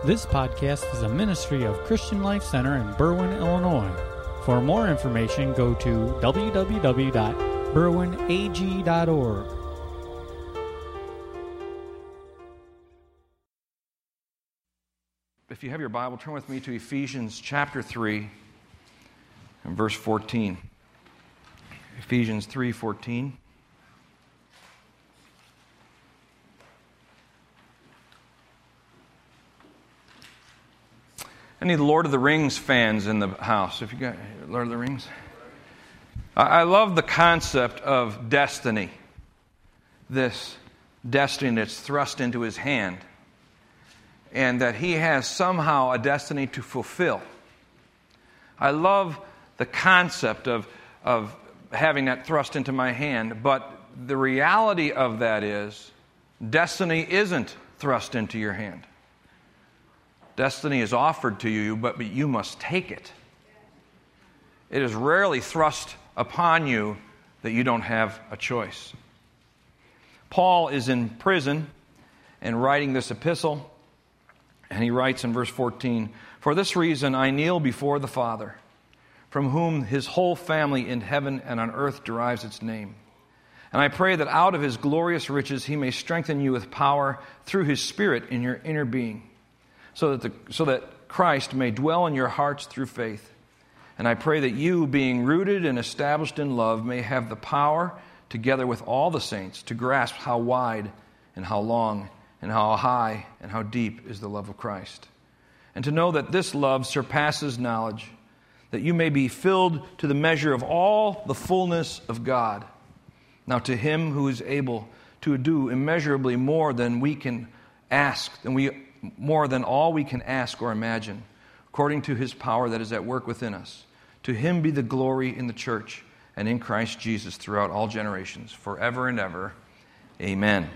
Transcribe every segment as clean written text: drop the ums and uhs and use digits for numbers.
This podcast is a ministry of Christian Life Center in Berwyn, Illinois. For more information, go to www.berwynag.org. If you have your Bible, turn with me to Ephesians chapter 3 and verse 14. Ephesians 3:14. Any of the Lord of the Rings fans in the house? If you got Lord of the Rings? I love the concept of destiny. This destiny that's thrust into his hand. And that he has somehow a destiny to fulfill. I love the concept of having that thrust into my hand, but the reality of that is destiny isn't thrust into your hand. Destiny is offered to you, but you must take it. It is rarely thrust upon you that you don't have a choice. Paul is in prison and writing this epistle, and he writes in verse 14, "For this reason I kneel before the Father, from whom his whole family in heaven and on earth derives its name. And I pray that out of his glorious riches he may strengthen you with power through his Spirit in your inner being, so that Christ may dwell in your hearts through faith. And I pray that you, being rooted and established in love, may have the power, together with all the saints, to grasp how wide and how long and how high and how deep is the love of Christ. And to know that this love surpasses knowledge, that you may be filled to the measure of all the fullness of God. Now to him who is able to do immeasurably more than we can ask, more than all we can ask or imagine, according to his power that is at work within us. To him be the glory in the church and in Christ Jesus throughout all generations, forever and ever. Amen."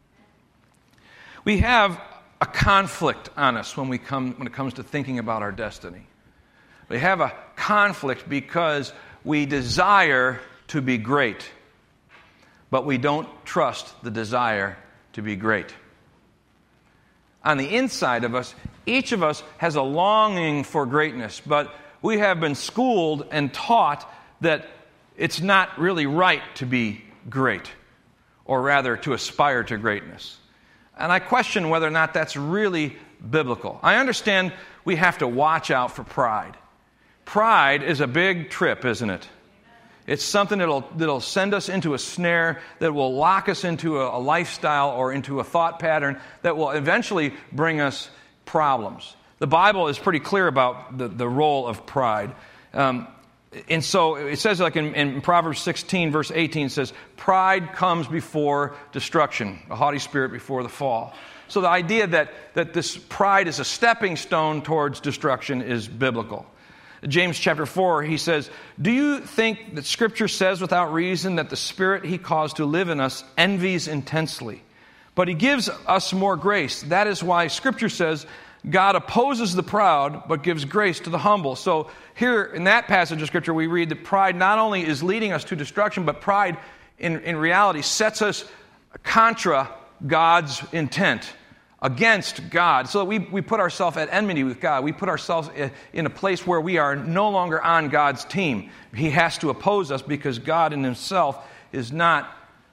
We have a conflict on us when it comes to thinking about our destiny. We have a conflict because we desire to be great, but we don't trust the desire to be great. On the inside of us, each of us has a longing for greatness, but we have been schooled and taught that it's not really right to be great, or rather to aspire to greatness. And I question whether or not that's really biblical. I understand we have to watch out for pride. Pride is a big trip, isn't it? It's something that'll send us into a snare, that will lock us into a lifestyle or into a thought pattern that will eventually bring us problems. The Bible is pretty clear about the role of pride. And so it says, like in Proverbs 16, verse 18, it says, "Pride comes before destruction, a haughty spirit before the fall." So the idea that this pride is a stepping stone towards destruction is biblical. James chapter 4, he says, "Do you think that Scripture says without reason that the Spirit he caused to live in us envies intensely? But he gives us more grace. That is why Scripture says, God opposes the proud, but gives grace to the humble." So here in that passage of Scripture, we read that pride not only is leading us to destruction, but pride in reality sets us contra God's intent, against God, so that we put ourselves at enmity with God. We put ourselves in a place where we are no longer on God's team. He has to oppose us because God in himself is not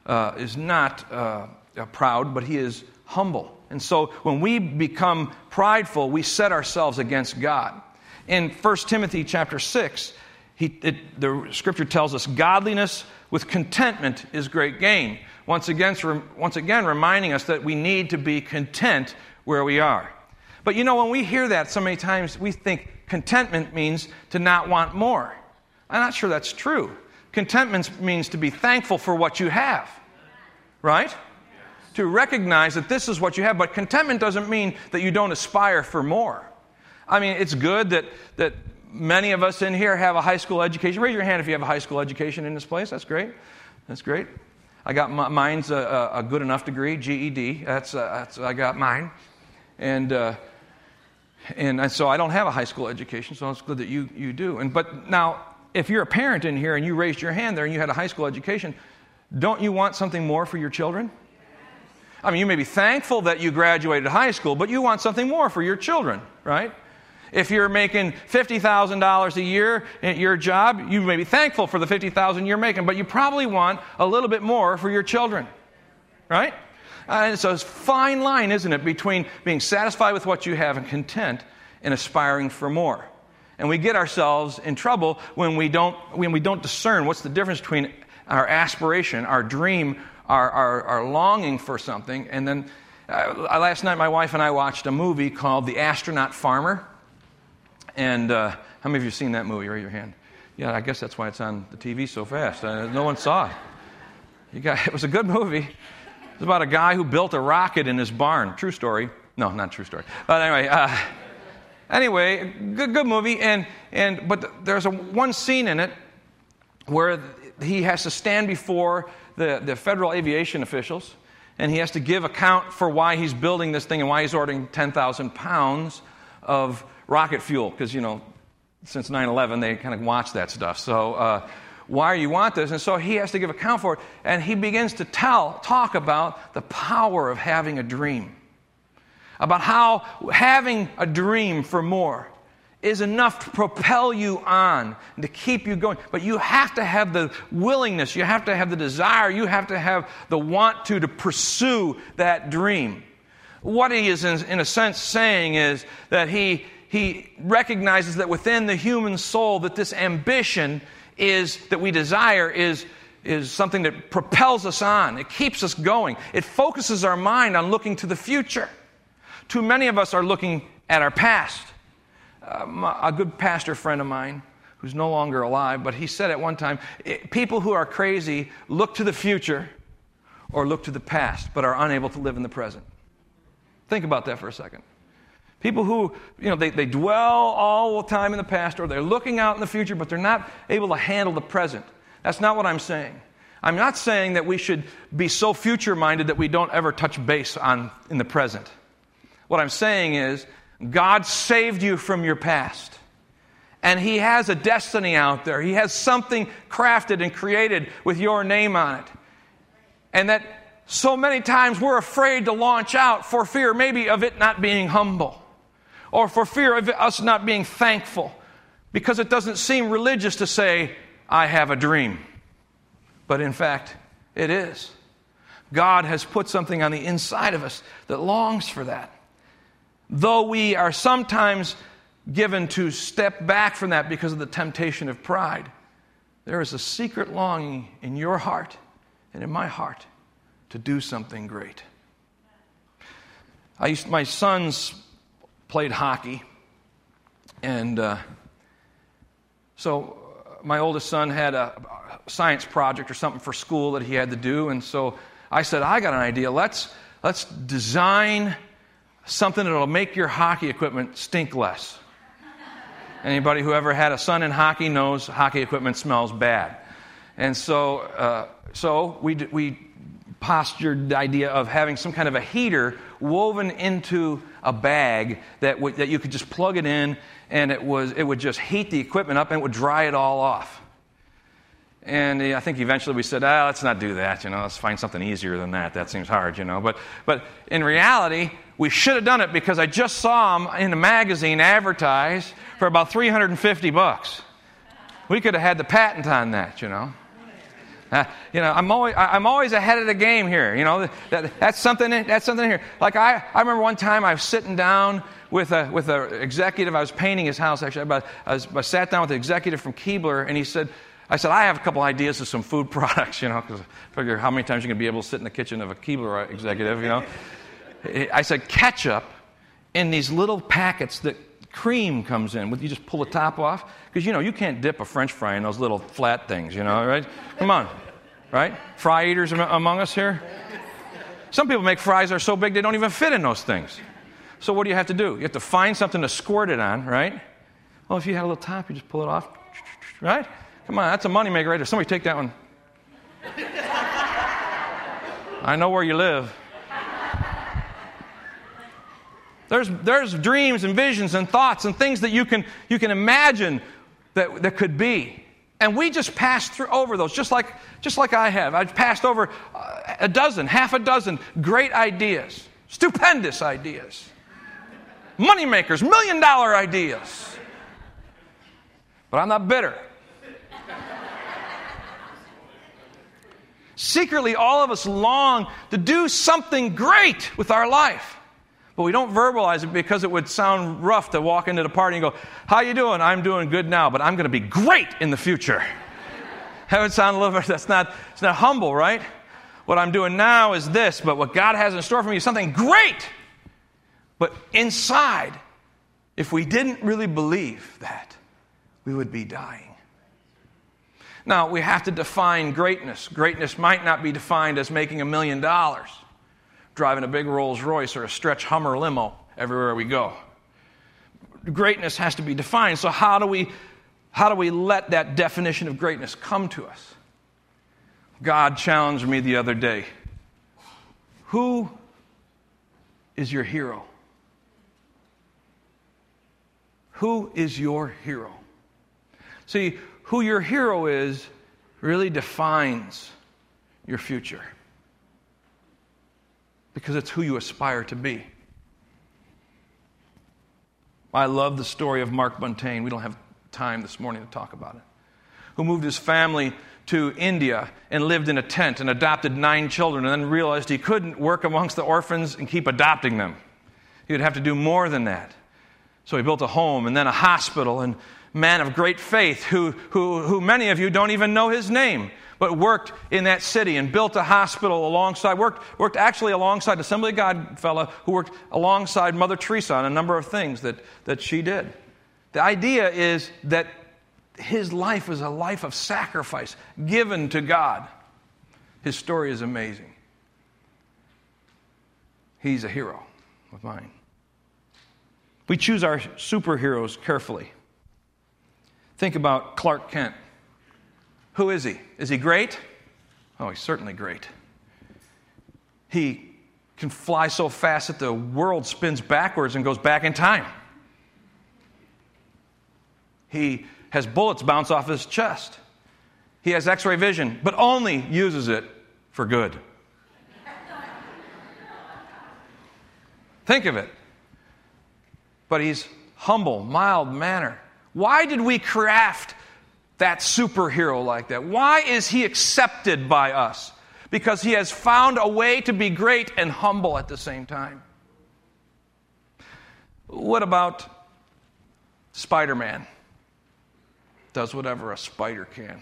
proud, but he is humble. And so when we become prideful, we set ourselves against God. In 1 Timothy chapter 6, the Scripture tells us, "Godliness with contentment is great gain." Once again, reminding us that we need to be content where we are. But when we hear that so many times, we think contentment means to not want more. I'm not sure that's true. Contentment means to be thankful for what you have, right? To recognize that this is what you have. But contentment doesn't mean that you don't aspire for more. I mean, it's good that many of us in here have a high school education. Raise your hand if you have a high school education in this place. That's great. That's great. I got mine's a good enough degree, GED. That's I got mine, and so I don't have a high school education. So it's good that you do. But now, if you're a parent in here and you raised your hand there and you had a high school education, don't you want something more for your children? I mean, you may be thankful that you graduated high school, but you want something more for your children, right? If you're making $50,000 a year at your job, you may be thankful for the $50,000 you're making, but you probably want a little bit more for your children, right? And so it's a fine line, isn't it, between being satisfied with what you have and content and aspiring for more. And we get ourselves in trouble when we don't discern what's the difference between our aspiration, our dream, our longing for something. And then last night my wife and I watched a movie called The Astronaut Farmer. And how many of you have seen that movie? Raise your hand. Yeah, I guess that's why it's on the TV so fast. No one saw it. It was a good movie. It was about a guy who built a rocket in his barn. True story. No, not true story. But anyway, good movie. But there's one scene in it where he has to stand before the federal aviation officials, and he has to give account for why he's building this thing and why he's ordering 10,000 pounds of rocket fuel, because, since 9/11, they kind of watch that stuff. So why you want this? And so he has to give account for it, and he begins to talk about the power of having a dream, about how having a dream for more is enough to propel you on and to keep you going. But you have to have the willingness, you have to have the desire, you have to have the want to pursue that dream. What he is, in a sense, saying is that he recognizes that within the human soul that this ambition that we desire is something that propels us on. It keeps us going. It focuses our mind on looking to the future. Too many of us are looking at our past. A good pastor friend of mine, who's no longer alive, but he said at one time, people who are crazy look to the future or look to the past, but are unable to live in the present. Think about that for a second. People who, they dwell all the time in the past, or they're looking out in the future, but they're not able to handle the present. That's not what I'm saying. I'm not saying that we should be so future-minded that we don't ever touch base in the present. What I'm saying is, God saved you from your past. And He has a destiny out there. He has something crafted and created with your name on it. And that so many times we're afraid to launch out for fear maybe of it not being humble, or for fear of us not being thankful, because it doesn't seem religious to say, I have a dream. But in fact, it is. God has put something on the inside of us that longs for that. Though we are sometimes given to step back from that because of the temptation of pride, there is a secret longing in your heart and in my heart to do something great. My sons played hockey, and so my oldest son had a science project or something for school that he had to do, and so I said, I got an idea. Let's design something that will make your hockey equipment stink less. Anybody who ever had a son in hockey knows hockey equipment smells bad. And so we postured the idea of having some kind of a heater woven into a bag that you could just plug it in, and it would just heat the equipment up and it would dry it all off. And I think eventually we said, let's not do that. Let's find something easier than that. That seems hard, But in reality, we should have done it because I just saw them in a magazine advertised for about $350. We could have had the patent on that, I'm always ahead of the game here. That's something here. Like I remember one time I was sitting down with a executive. I was painting his house actually. I sat down with the executive from Keebler, and I said, I have a couple ideas of some food products, because I figure how many times you're going to be able to sit in the kitchen of a Keebler executive, I said, ketchup in these little packets that cream comes in. You just pull the top off. Because, you can't dip a French fry in those little flat things, right? Come on, right? Fry eaters among us here? Some people make fries that are so big they don't even fit in those things. So what do you have to do? You have to find something to squirt it on, right? Well, if you had a little top, you just pull it off, right? Come on, that's a moneymaker right there. Somebody take that one. I know where you live. There's dreams and visions and thoughts and things that you can imagine that could be. And we just pass over those, just like I have. I've passed over half a dozen great ideas, stupendous ideas, moneymakers, $1 million ideas. But I'm not bitter. Secretly, all of us long to do something great with our life. But we don't verbalize it because it would sound rough to walk into the party and go, "How you doing? I'm doing good now, but I'm going to be great in the future." That would sound a little bit, it's not humble, right? What I'm doing now is this, but what God has in store for me is something great. But inside, if we didn't really believe that, we would be dying. Now, we have to define greatness. Greatness might not be defined as making $1 million, driving a big Rolls Royce or a stretch Hummer limo everywhere we go. Greatness has to be defined. So how do we let that definition of greatness come to us? God challenged me the other day. Who is your hero? Who is your hero? See, who your hero is really defines your future. Because it's who you aspire to be. I love the story of Mark Buntain. We don't have time this morning to talk about it. Who moved his family to India and lived in a tent and adopted 9 children and then realized he couldn't work amongst the orphans and keep adopting them. He would have to do more than that. So he built a home and then a hospital, and man of great faith who many of you don't even know his name, but worked in that city and built a hospital alongside, worked actually alongside Assembly of God fella who worked alongside Mother Teresa on a number of things that she did. The idea is that his life was a life of sacrifice given to God. His story is amazing. He's a hero of mine. We choose our superheroes carefully. Think about Clark Kent. Who is he? Is he great? Oh, he's certainly great. He can fly so fast that the world spins backwards and goes back in time. He has bullets bounce off his chest. He has X-ray vision, but only uses it for good. Think of it. But he's humble, mild manner. Why did we craft that superhero like that? Why is he accepted by us? Because he has found a way to be great and humble at the same time. What about Spider-Man? Does whatever a spider can.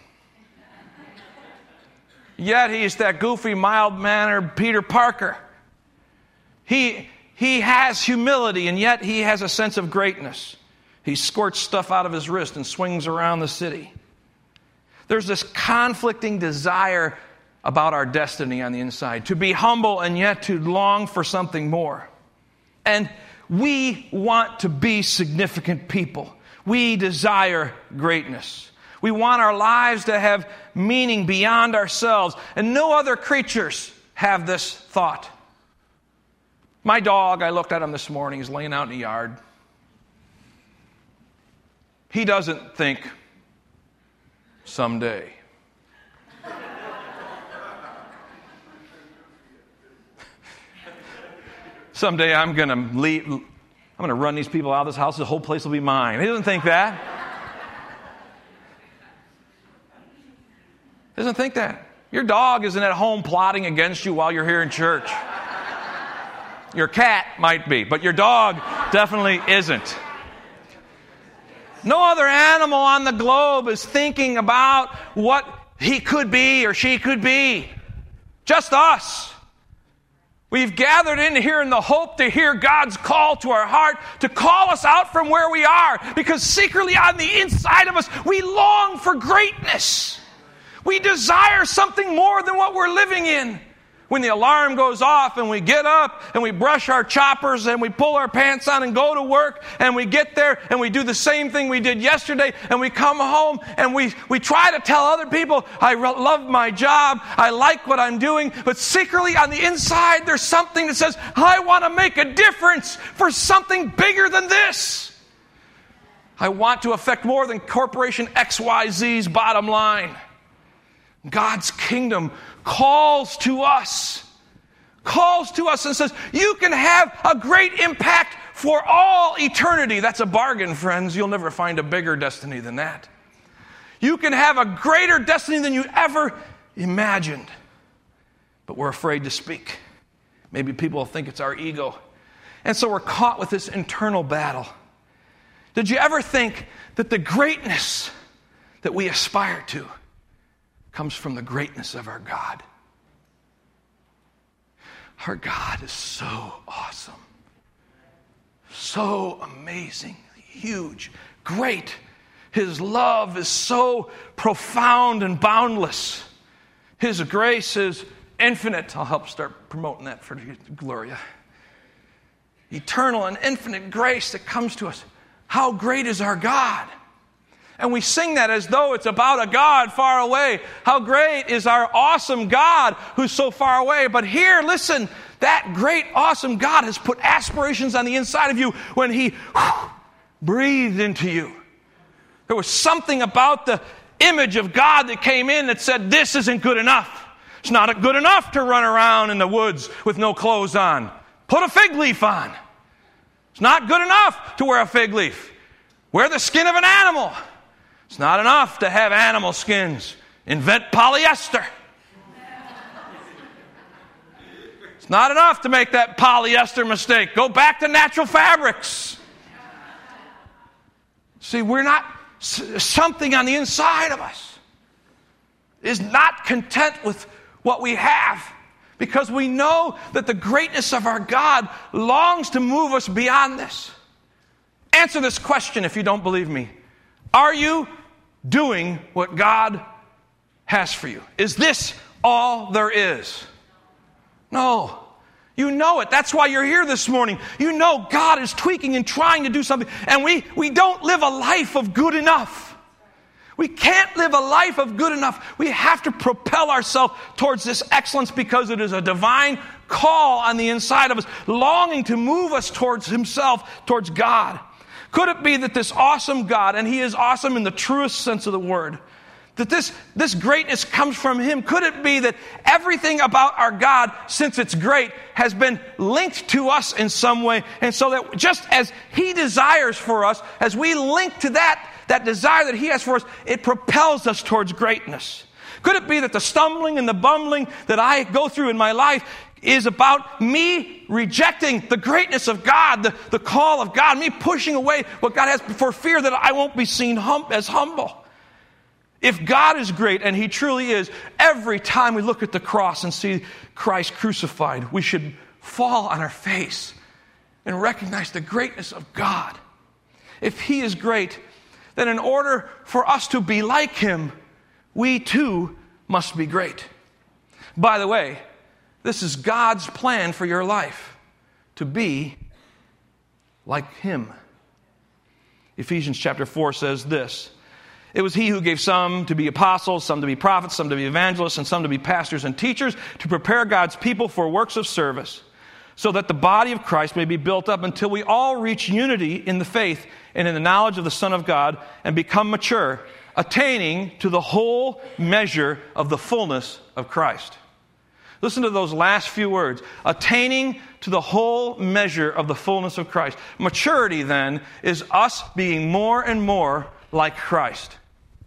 Yet he's that goofy, mild-mannered Peter Parker. He has humility, and yet he has a sense of greatness. He squirts stuff out of his wrist and swings around the city. There's this conflicting desire about our destiny on the inside, to be humble and yet to long for something more. And we want to be significant people. We desire greatness. We want our lives to have meaning beyond ourselves. And no other creatures have this thought. My dog, I looked at him this morning, he's laying out in the yard. He doesn't think, someday. Someday I'm going to leave. I'm going to run these people out of this house. The whole place will be mine. He doesn't think that. He doesn't think that. Your dog isn't at home plotting against you while you're here in church. Your cat might be, but your dog definitely isn't. No other animal on the globe is thinking about what he could be or she could be. Just us. We've gathered in here in the hope to hear God's call to our heart, to call us out from where we are, because secretly on the inside of us, we long for greatness. We desire something more than what we're living in. When the alarm goes off and we get up and we brush our choppers and we pull our pants on and go to work and we get there and we do the same thing we did yesterday and we come home and we try to tell other people, I love my job, I like what I'm doing, but secretly on the inside there's something that says, I want to make a difference for something bigger than this. I want to affect more than corporation XYZ's bottom line. God's kingdom calls to us and says, you can have a great impact for all eternity. That's a bargain, friends. You'll never find a bigger destiny than that. You can have a greater destiny than you ever imagined. But we're afraid to speak. Maybe people will think it's our ego. And so we're caught with this internal battle. Did you ever think that the greatness that we aspire to comes from the greatness of our God? Our God is so awesome, so amazing, huge, great. His love is so profound and boundless. His grace is infinite. I'll help start promoting that for Gloria. Eternal and infinite grace that comes to us. How great is our God? And we sing that as though it's about a God far away. How great is our awesome God who's so far away. But here, listen, that great, awesome God has put aspirations on the inside of you when He breathed into you. There was something about the image of God that came in that said, this isn't good enough. It's not good enough to run around in the woods with no clothes on. Put a fig leaf on. It's not good enough to wear a fig leaf. Wear the skin of an animal. It's not enough to have animal skins. Invent polyester. It's not enough to make that polyester mistake. Go back to natural fabrics. See, we're not, something on the inside of us is not content with what we have, because we know that the greatness of our God longs to move us beyond this. Answer this question if you don't believe me. Are you doing what God has for you? Is this all there is? No. You know it. That's why you're here this morning. You know God is tweaking and trying to do something. And we don't live a life of good enough. We can't live a life of good enough. We have to propel ourselves towards this excellence because it is a divine call on the inside of us, longing to move us towards Himself, towards God. Could it be that this awesome God, and He is awesome in the truest sense of the word, that this greatness comes from Him? Could it be that everything about our God, since it's great, has been linked to us in some way, and so that just as He desires for us, as we link to that desire that He has for us, it propels us towards greatness? Could it be that the stumbling and the bumbling that I go through in my life is about me rejecting the greatness of God, the call of God, me pushing away what God has for fear that I won't be seen as humble? If God is great, and He truly is, every time we look at the cross and see Christ crucified, we should fall on our face and recognize the greatness of God. If He is great, then in order for us to be like Him, we too must be great. By the way, this is God's plan for your life, to be like Him. Ephesians chapter 4 says this: it was He who gave some to be apostles, some to be prophets, some to be evangelists, and some to be pastors and teachers, to prepare God's people for works of service, so that the body of Christ may be built up until we all reach unity in the faith and in the knowledge of the Son of God and become mature, attaining to the whole measure of the fullness of Christ. Listen to those last few words. Attaining to the whole measure of the fullness of Christ. Maturity, then, is us being more and more like Christ.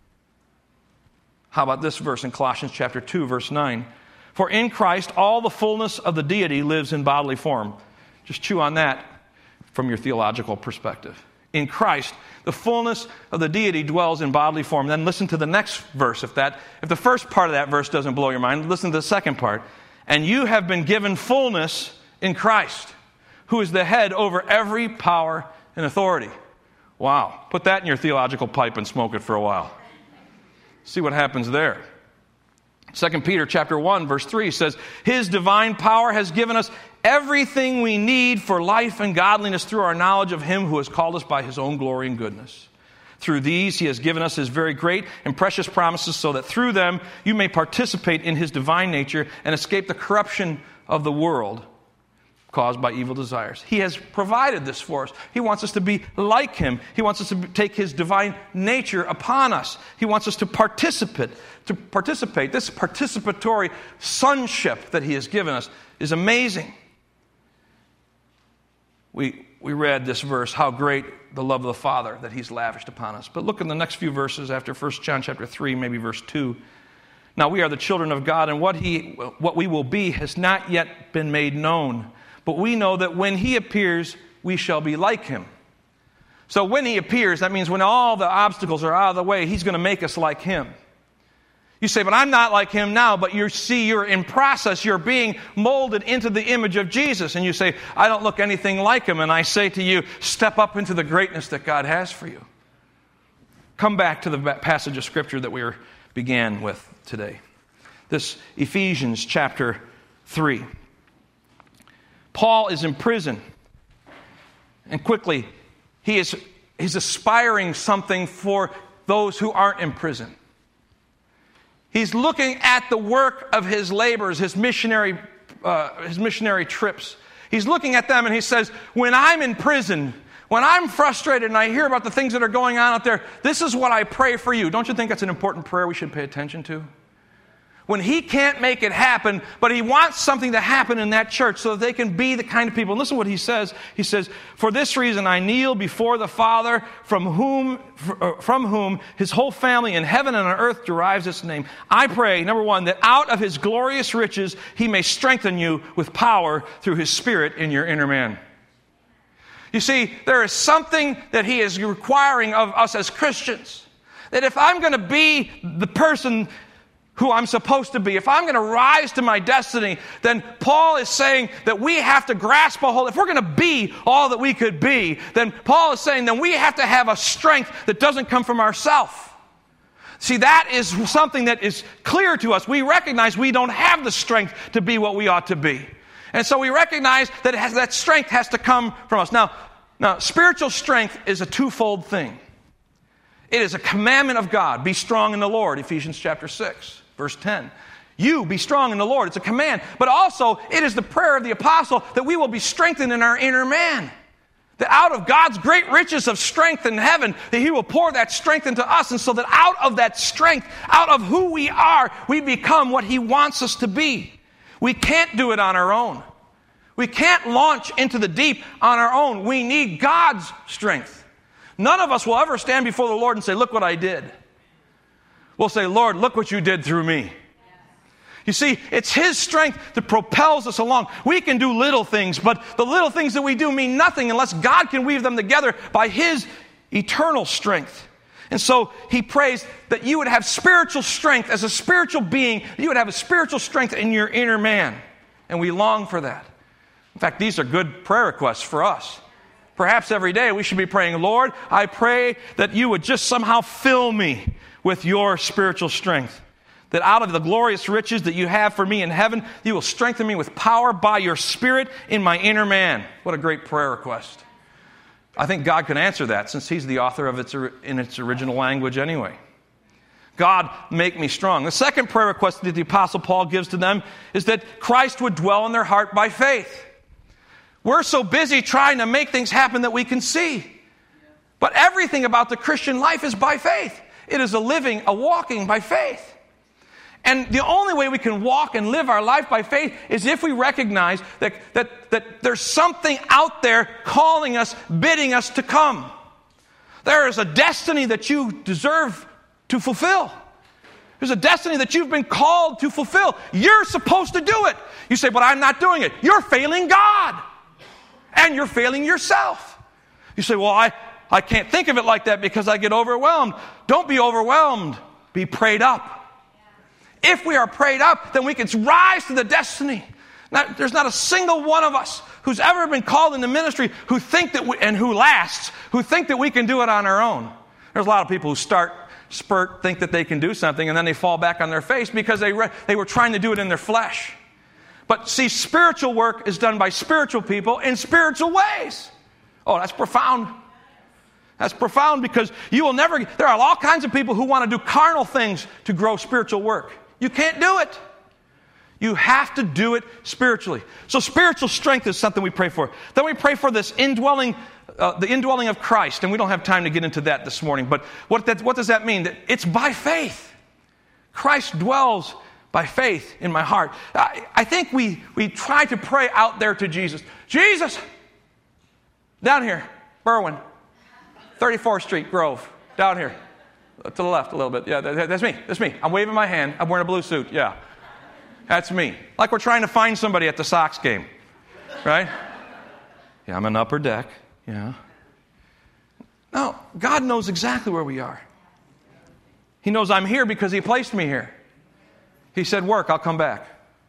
How about this verse in Colossians chapter 2, verse 9? For in Christ all the fullness of the deity lives in bodily form. Just chew on that from your theological perspective. In Christ, the fullness of the deity dwells in bodily form. Then listen to the next verse. If the first part of that verse doesn't blow your mind, listen to the second part. And you have been given fullness in Christ, who is the head over every power and authority. Wow. Put that in your theological pipe and smoke it for a while. See what happens there. 2 Peter chapter 1, verse 3 says, His divine power has given us everything we need for life and godliness through our knowledge of Him who has called us by His own glory and goodness. Through these He has given us His very great and precious promises, so that through them you may participate in His divine nature and escape the corruption of the world caused by evil desires. He has provided this for us. He wants us to be like him. He wants us to take his divine nature upon us. He wants us to participate. This participatory sonship that he has given us is amazing. We read this verse, how great the love of the Father that he's lavished upon us. But look in the next few verses after 1 John chapter 3, maybe verse 2. Now we are the children of God, and what we will be has not yet been made known. But we know that when he appears, we shall be like him. So when he appears, that means when all the obstacles are out of the way, he's going to make us like him. You say, but I'm not like him now, but you're in process. You're being molded into the image of Jesus. And you say, I don't look anything like him. And I say to you, step up into the greatness that God has for you. Come back to the passage of Scripture that we began with today. This Ephesians chapter 3. Paul is in prison. And quickly, he's aspiring something for those who aren't in prison. He's looking at the work of his labors, his missionary trips. He's looking at them and he says, when I'm in prison, when I'm frustrated and I hear about the things that are going on out there, this is what I pray for you. Don't you think that's an important prayer we should pay attention to? When he can't make it happen, but he wants something to happen in that church so that they can be the kind of people. And listen to what he says. He says, for this reason I kneel before the Father, from whom his whole family in heaven and on earth derives its name. I pray, number one, that out of his glorious riches he may strengthen you with power through his Spirit in your inner man. You see, there is something that he is requiring of us as Christians. That if I'm going to be the person who I'm supposed to be, if I'm going to rise to my destiny, then Paul is saying that we have to grasp a hold. If we're going to be all that we could be, then Paul is saying then we have to have a strength that doesn't come from ourselves. See, that is something that is clear to us. We recognize we don't have the strength to be what we ought to be. And so we recognize that that strength has to come from us. Now, spiritual strength is a twofold thing. It is a commandment of God. Be strong in the Lord, Ephesians chapter 6. Verse 10, you be strong in the Lord. It's a command. But also, it is the prayer of the apostle that we will be strengthened in our inner man. That out of God's great riches of strength in heaven, that he will pour that strength into us. And so that out of that strength, out of who we are, we become what he wants us to be. We can't do it on our own. We can't launch into the deep on our own. We need God's strength. None of us will ever stand before the Lord and say, look what I did. We'll say, Lord, look what you did through me. You see, it's his strength that propels us along. We can do little things, but the little things that we do mean nothing unless God can weave them together by his eternal strength. And so he prays that you would have spiritual strength as a spiritual being. You would have a spiritual strength in your inner man. And we long for that. In fact, these are good prayer requests for us. Perhaps every day we should be praying, Lord, I pray that you would just somehow fill me with your spiritual strength. That out of the glorious riches that you have for me in heaven, you will strengthen me with power by your Spirit in my inner man. What a great prayer request. I think God can answer that since he's the author of it in its original language anyway. God, make me strong. The second prayer request that the Apostle Paul gives to them is that Christ would dwell in their heart by faith. We're so busy trying to make things happen that we can see. But everything about the Christian life is by faith. It is a walking by faith. And the only way we can walk and live our life by faith is if we recognize that there's something out there calling us, bidding us to come. There is a destiny that you deserve to fulfill. There's a destiny that you've been called to fulfill. You're supposed to do it. You say, but I'm not doing it. You're failing God. And you're failing yourself. You say, well, I can't think of it like that because I get overwhelmed. Don't be overwhelmed. Be prayed up. If we are prayed up, then we can rise to the destiny. Now, there's not a single one of us who's ever been called into ministry who think that who think that we can do it on our own. There's a lot of people who think that they can do something, and then they fall back on their face because they were trying to do it in their flesh. But see, spiritual work is done by spiritual people in spiritual ways. Oh, that's profound. That's profound because there are all kinds of people who want to do carnal things to grow spiritual work. You can't do it. You have to do it spiritually. So spiritual strength is something we pray for. Then we pray for this indwelling, the indwelling of Christ. And we don't have time to get into that this morning. But what does that mean? That it's by faith. Christ dwells by faith in my heart. I think we try to pray out there to Jesus. Jesus! Down here, Berwyn. 34th Street, Grove. Down here. To the left a little bit. Yeah, that's me. That's me. I'm waving my hand. I'm wearing a blue suit. Yeah. That's me. Like we're trying to find somebody at the Sox game. Right? Yeah, I'm in upper deck. Yeah. No, God knows exactly where we are. He knows I'm here because He placed me here. He said, work, I'll come back.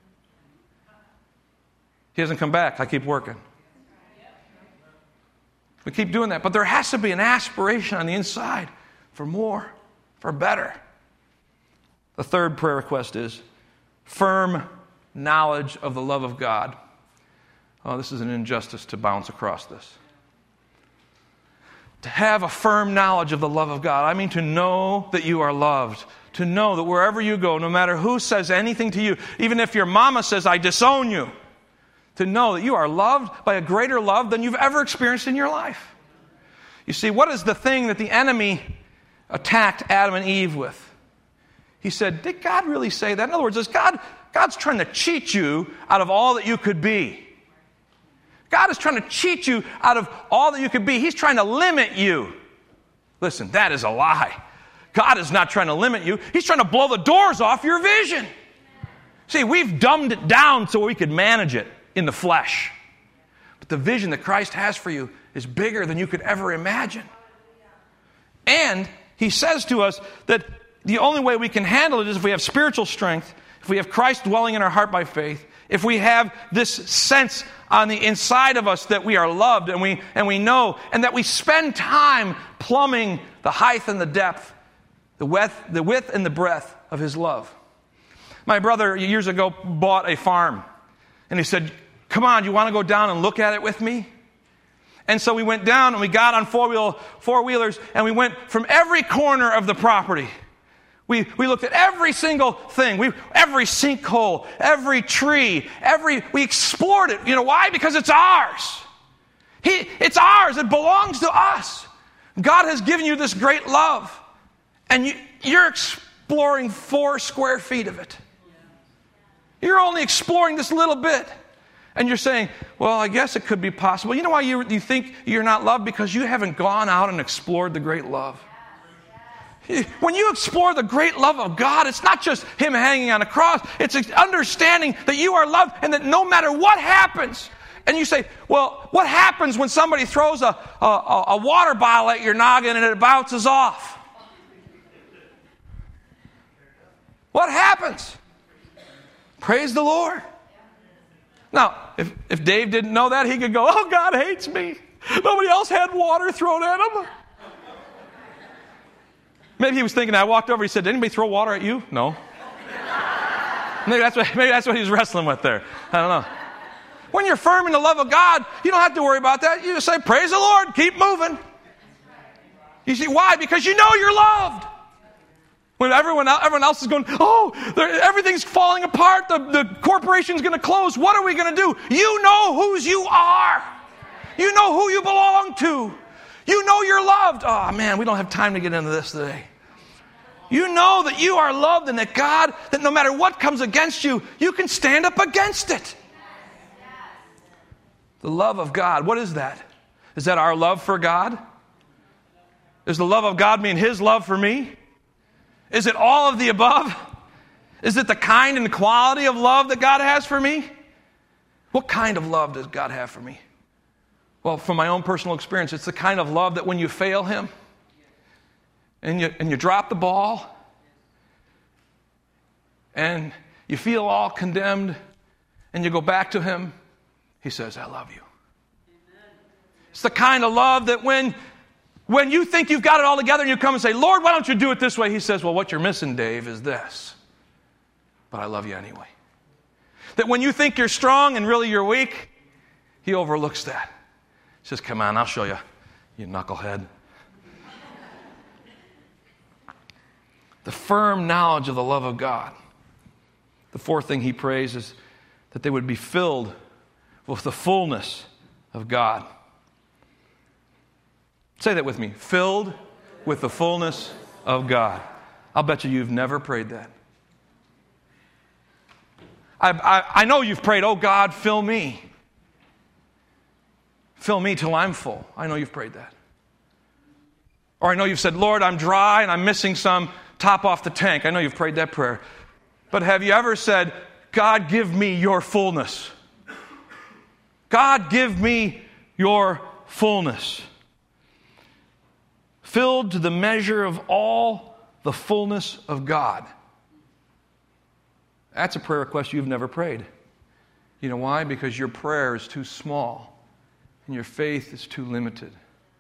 He hasn't come back. I keep working. We keep doing that. But there has to be an aspiration on the inside for more, for better. The third prayer request is firm knowledge of the love of God. Oh, this is an injustice to bounce across this. To have a firm knowledge of the love of God. I mean to know that you are loved. To know that wherever you go, no matter who says anything to you, even if your mama says, I disown you, to know that you are loved by a greater love than you've ever experienced in your life. You see, what is the thing that the enemy attacked Adam and Eve with? He said, did God really say that? In other words, God's trying to cheat you out of all that you could be. God is trying to cheat you out of all that you could be. He's trying to limit you. Listen, that is a lie. God is not trying to limit you. He's trying to blow the doors off your vision. See, we've dumbed it down so we could manage it in the flesh. But the vision that Christ has for you is bigger than you could ever imagine. And He says to us that the only way we can handle it is if we have spiritual strength, if we have Christ dwelling in our heart by faith, if we have this sense on the inside of us that we are loved and we know, and that we spend time plumbing the height and the depth, the width and the breadth of His love. My brother years ago bought a farm, and he said, come on, you want to go down and look at it with me? And so we went down and we got on four-wheelers and we went from every corner of the property. We looked at every single thing, every sinkhole, every tree, we explored it. You know why? Because it's ours. It's ours. It belongs to us. God has given you this great love, and you're exploring 4 square feet of it. You're only exploring this little bit. And you're saying, well, I guess it could be possible. You know why you think you're not loved? Because you haven't gone out and explored the great love. When you explore the great love of God, it's not just Him hanging on a cross. It's understanding that you are loved and that no matter what happens. And you say, well, what happens when somebody throws a water bottle at your noggin and it bounces off? What happens? Praise the Lord. Now, if Dave didn't know that, he could go, oh, God hates me. Nobody else had water thrown at him. Maybe he was thinking, I walked over, he said, did anybody throw water at you? No. Maybe that's what he was wrestling with there. I don't know. When you're firm in the love of God, you don't have to worry about that. You just say, praise the Lord, keep moving. You see, why? Because you know you're loved. When everyone else is going, oh, everything's falling apart, the corporation's going to close, what are we going to do? You know whose you are. You know who you belong to. You know you're loved. Oh, man, we don't have time to get into this today. You know that you are loved and that God, that no matter what comes against you, you can stand up against it. The love of God, what is that? Is that our love for God? Does the love of God mean His love for me? Is it all of the above? Is it the kind and quality of love that God has for me? What kind of love does God have for me? Well, from my own personal experience, it's the kind of love that when you fail Him and you drop the ball and you feel all condemned and you go back to Him, He says, I love you. Amen. It's the kind of love that when you think you've got it all together and you come and say, Lord, why don't you do it this way? He says, well, what you're missing, Dave, is this. But I love you anyway. That when you think you're strong and really you're weak, He overlooks that. He says, come on, I'll show you, you knucklehead. The firm knowledge of the love of God. The fourth thing he prays is that they would be filled with the fullness of God. Say that with me. Filled with the fullness of God. I'll bet you've never prayed that. I know you've prayed, oh God, fill me. Fill me till I'm full. I know you've prayed that. Or I know you've said, Lord, I'm dry and I'm missing some, top off the tank. I know you've prayed that prayer. But have you ever said, God, give me your fullness? God, give me your fullness. Filled to the measure of all the fullness of God. That's a prayer request you've never prayed. You know why? Because your prayer is too small and your faith is too limited.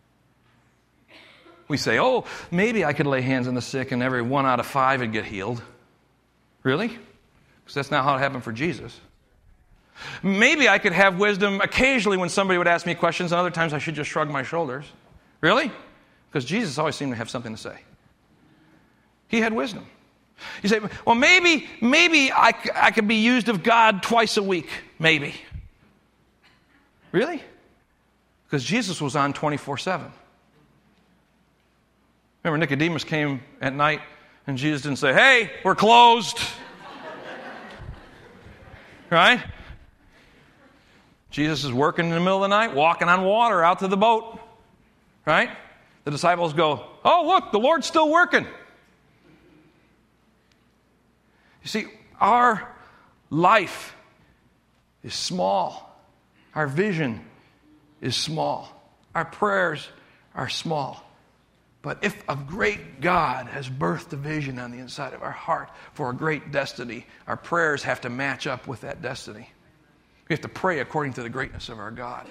We say, oh, maybe I could lay hands on the sick and every 1 out of 5 would get healed. Really? Because that's not how it happened for Jesus. Maybe I could have wisdom occasionally when somebody would ask me questions, and other times I should just shrug my shoulders. Really? Because Jesus always seemed to have something to say. He had wisdom. You say, well, maybe I could be used of God twice a week. Maybe. Really? Because Jesus was on 24/7. Remember, Nicodemus came at night, and Jesus didn't say, hey, we're closed. Right? Jesus is working in the middle of the night, walking on water out to the boat. Right? The disciples go, oh, look, the Lord's still working. You see, our life is small. Our vision is small. Our prayers are small. But if a great God has birthed a vision on the inside of our heart for a great destiny, our prayers have to match up with that destiny. We have to pray according to the greatness of our God.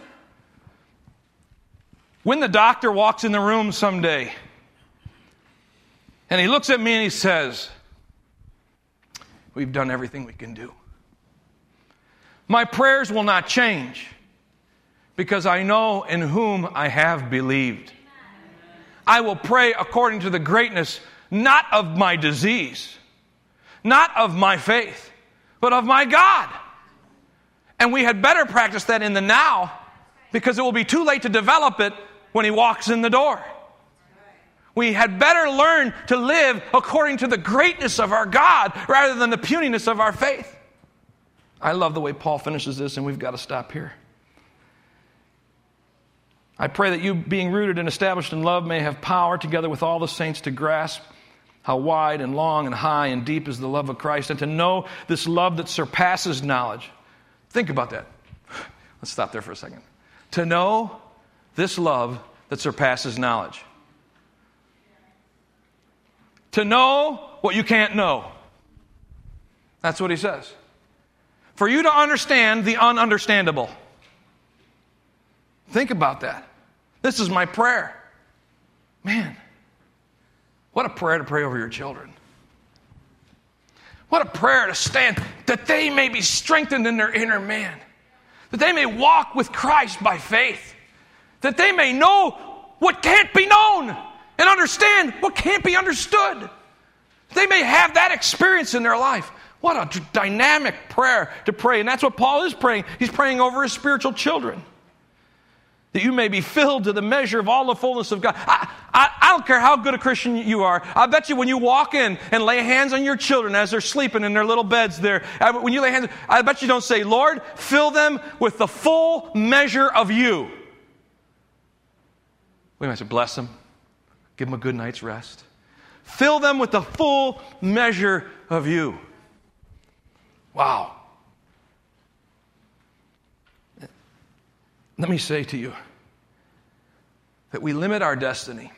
When the doctor walks in the room someday, and he looks at me and he says, we've done everything we can do. My prayers will not change because I know in whom I have believed. I will pray according to the greatness, not of my disease, not of my faith, but of my God. And we had better practice that in the now because it will be too late to develop it when he walks in the door. We had better learn to live according to the greatness of our God rather than the puniness of our faith. I love the way Paul finishes this, and we've got to stop here. I pray that you, being rooted and established in love, may have power together with all the saints to grasp how wide and long and high and deep is the love of Christ, and to know this love that surpasses knowledge. Think about that. Let's stop there for a second. To know this love that surpasses knowledge. To know what you can't know. That's what he says. For you to understand the ununderstandable. Think about that. This is my prayer. Man, what a prayer to pray over your children. What a prayer to stand, that they may be strengthened in their inner man. That they may walk with Christ by faith. That they may know what can't be known and understand what can't be understood. They may have that experience in their life. What a dynamic prayer to pray. And that's what Paul is praying. He's praying over his spiritual children. That you may be filled to the measure of all the fullness of God. I don't care how good a Christian you are. I bet you when you walk in and lay hands on your children as they're sleeping in their little beds there, when you lay hands, I bet you don't say, Lord, fill them with the full measure of you. We might say, bless them. Give them a good night's rest. Fill them with the full measure of you. Wow. Let me say to you that we limit our destiny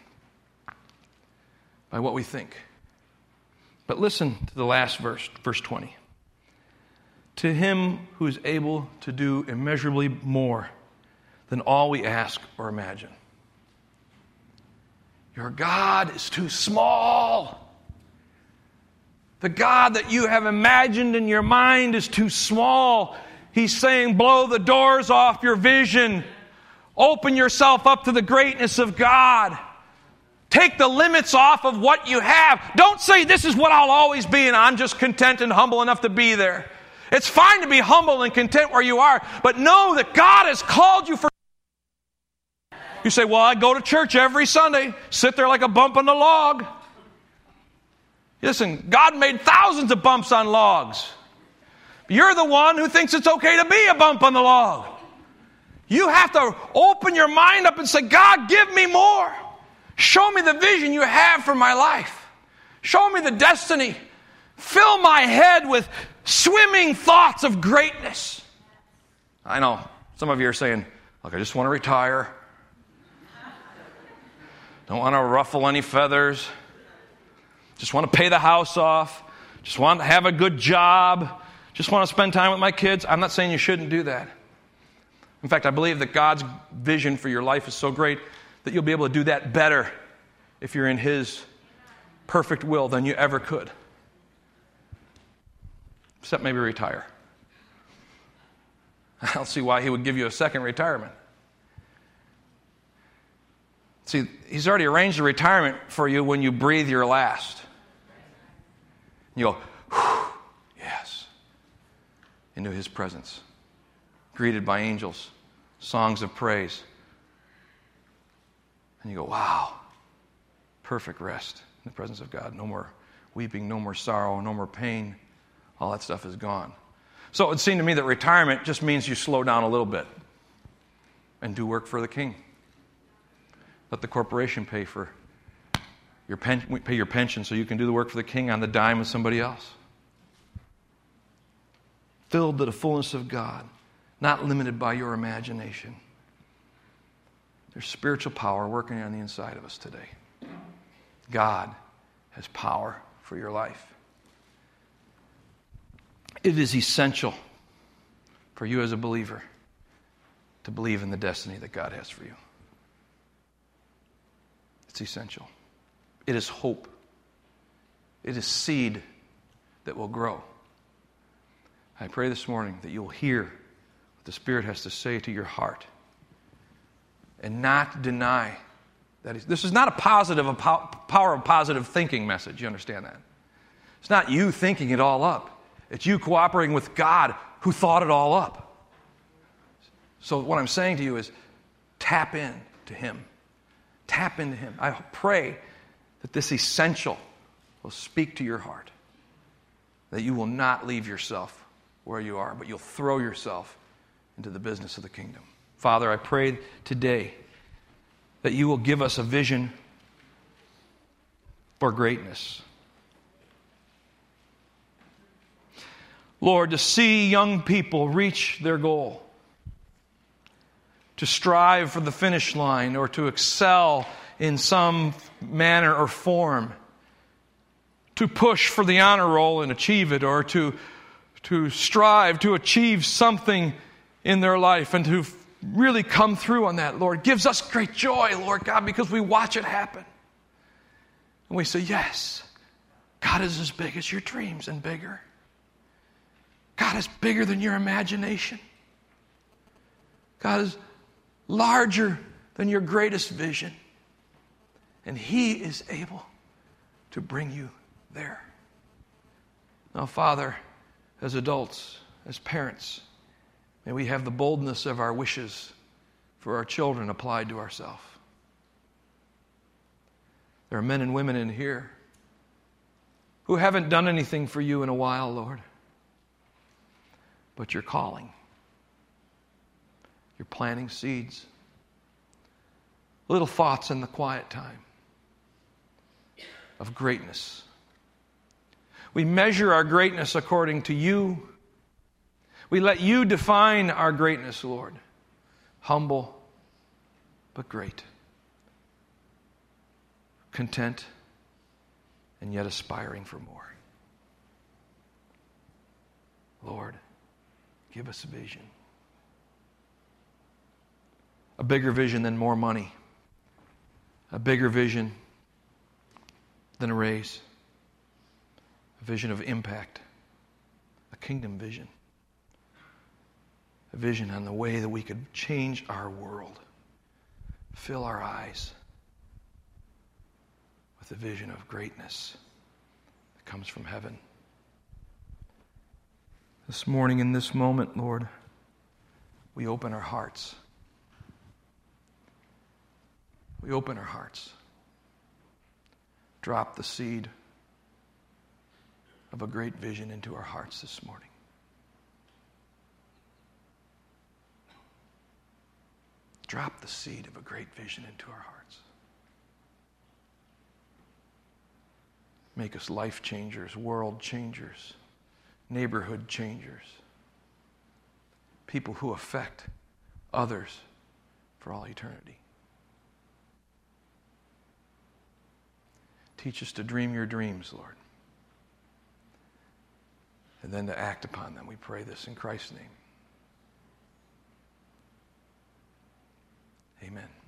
by what we think. But listen to the last verse, verse 20. To him who is able to do immeasurably more than all we ask or imagine. Your God is too small. The God that you have imagined in your mind is too small. He's saying, blow the doors off your vision. Open yourself up to the greatness of God. Take the limits off of what you have. Don't say, this is what I'll always be, and I'm just content and humble enough to be there. It's fine to be humble and content where you are, but know that God has called you for... You say, well, I go to church every Sunday, sit there like a bump on the log. Listen, God made thousands of bumps on logs. You're the one who thinks it's okay to be a bump on the log. You have to open your mind up and say, God, give me more. Show me the vision you have for my life. Show me the destiny. Fill my head with swimming thoughts of greatness. I know some of you are saying, look, I just want to retire. Don't want to ruffle any feathers. Just want to pay the house off. Just want to have a good job. Just want to spend time with my kids. I'm not saying you shouldn't do that. In fact, I believe that God's vision for your life is so great that you'll be able to do that better if you're in His perfect will than you ever could. Except maybe retire. I don't see why He would give you a second retirement. See, He's already arranged a retirement for you when you breathe your last. You go, whew, yes, into His presence, greeted by angels, songs of praise. And you go, wow, perfect rest in the presence of God. No more weeping, no more sorrow, no more pain. All that stuff is gone. So it would seem to me that retirement just means you slow down a little bit and do work for the King. Let the corporation pay for pay your pension so you can do the work for the King on the dime of somebody else. Filled to the fullness of God, not limited by your imagination. There's spiritual power working on the inside of us today. God has power for your life. It is essential for you as a believer to believe in the destiny that God has for you. It's essential. It is hope. It is seed that will grow. I pray this morning that you'll hear what the Spirit has to say to your heart and not deny that. This is not a power of positive thinking message. You understand that? It's not you thinking it all up. It's you cooperating with God who thought it all up. So what I'm saying to you is tap in to Him. Tap into Him. I pray that this essential will speak to your heart. That you will not leave yourself where you are, but you'll throw yourself into the business of the kingdom. Father, I pray today that you will give us a vision for greatness. Lord, to see young people reach their goal, to strive for the finish line or to excel in some manner or form, to push for the honor roll and achieve it, or to strive to achieve something in their life and to really come through on that, Lord, gives us great joy, Lord God, because we watch it happen. And we say, yes, God is as big as your dreams and bigger. God is bigger than your imagination. God is larger than your greatest vision. And He is able to bring you there. Now, Father, as adults, as parents, may we have the boldness of our wishes for our children applied to ourselves. There are men and women in here who haven't done anything for you in a while, Lord. But you're calling. You're planting seeds. Little thoughts in the quiet time of greatness. We measure our greatness according to you. We let you define our greatness, Lord. Humble, but great. Content, and yet aspiring for more. Lord, give us a vision. A bigger vision than more money. A bigger vision than a raise. A vision of impact. A kingdom vision. A vision on the way that we could change our world. Fill our eyes with a vision of greatness that comes from heaven. This morning, in this moment, Lord, we open our hearts. We open our hearts. Drop the seed of a great vision into our hearts this morning. Drop the seed of a great vision into our hearts. Make us life changers, world changers, neighborhood changers, people who affect others for all eternity. Teach us to dream your dreams, Lord, and then to act upon them. We pray this in Christ's name. Amen.